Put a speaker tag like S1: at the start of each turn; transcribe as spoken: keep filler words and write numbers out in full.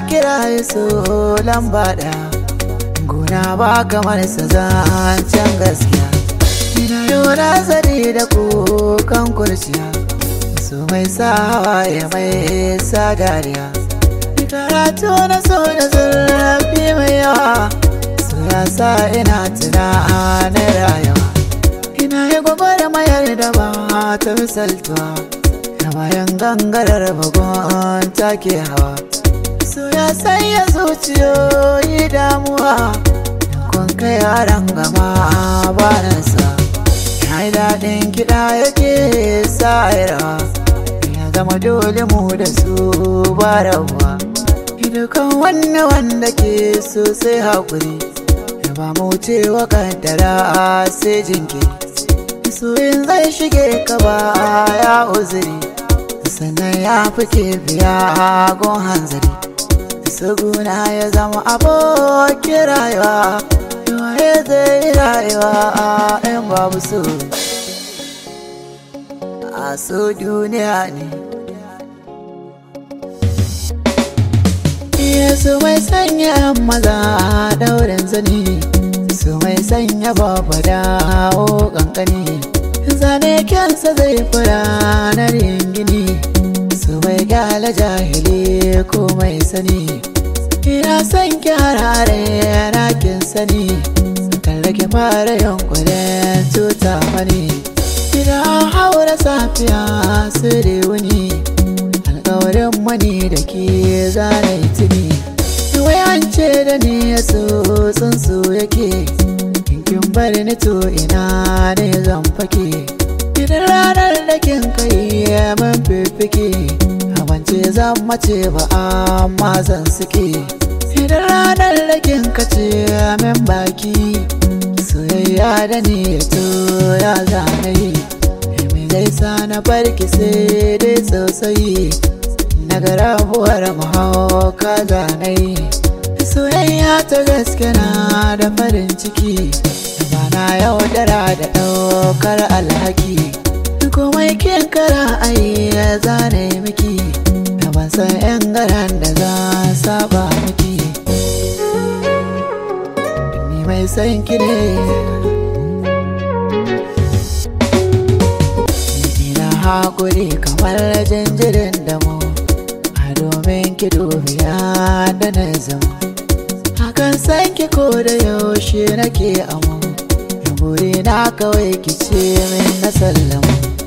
S1: kira so lamba ɗaya, guna ba kamar sa zancen gaskiya. Ina yau nazari da kukan kurciya, so mai sa hawaye mai sa dariya. Karatu na so da zurfi mai yawa, so ya sa ina tunanin rayuwa. Ina yi gwagwarmayar da ba ta misaltuwa, na bayan gangarar bagon take hawa. So ya sanya zuciyoyi damuwa, kun kai yaran gama banansa. Na yi daɗin kiɗa yake sa rawa, ya zama dole mu da su ba rabuwa. Dukan wanne wanda ke so sai haƙuri, ya ba mu cewa kaddara sai jinkiri. Soyin zai shige ka ba ya uzuri, sannan ya fi biya gon hanzari. Suguna ya zama abokin rayuwa, waye zai rayuwa in babu so. A so duniya ne, su mai sanya maza daurin zane, su mai sanya babba dawo kankani. Zane kyansa zai fura na gini, su mai gyala jahili ko mai sani. Ina son kyarare na kin sani, kan rage fara yankunan tuta mani. Ina haura safiya su da wuni, alkawarin mani da ke zane tuni. Wai an ce da ni ya so tsuntsu yake, kin bari ni to ina ne zan fake. Idan ranar da kin kai man fifike, abance zan mace ba amma zan suke. Idan ranar da kin kace min baki, soyayya da ni ya to ya zanayi. Me zai sa na barki sai dai sosai, daga rabuwar mahauka zanayi. Soyayya ta gaske na da farin ciki, ba na yaudara da ɗaukar alhaki. Komai kin kara ai ya zane miki, da ban san yan garan da za saba miki. Ni mai san ki ne, ina haƙuri kamar jinjirin damo, a domin ki dubiya da na zama. Hakan san ki ko da yaushe nake amo, buri na kawai ki ce min na sallama.